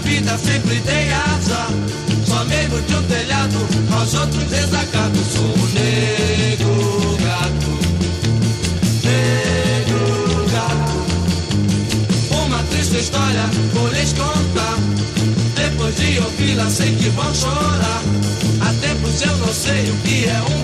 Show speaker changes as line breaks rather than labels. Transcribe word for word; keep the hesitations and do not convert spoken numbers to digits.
vida sempre dei azar. Só mesmo de um telhado aos outros desacatos. Sou um negro gato, negro gato. Uma triste história vou lhes contar. Depois de ouvi-la sei que vão chorar. Há tempos eu não sei o que é um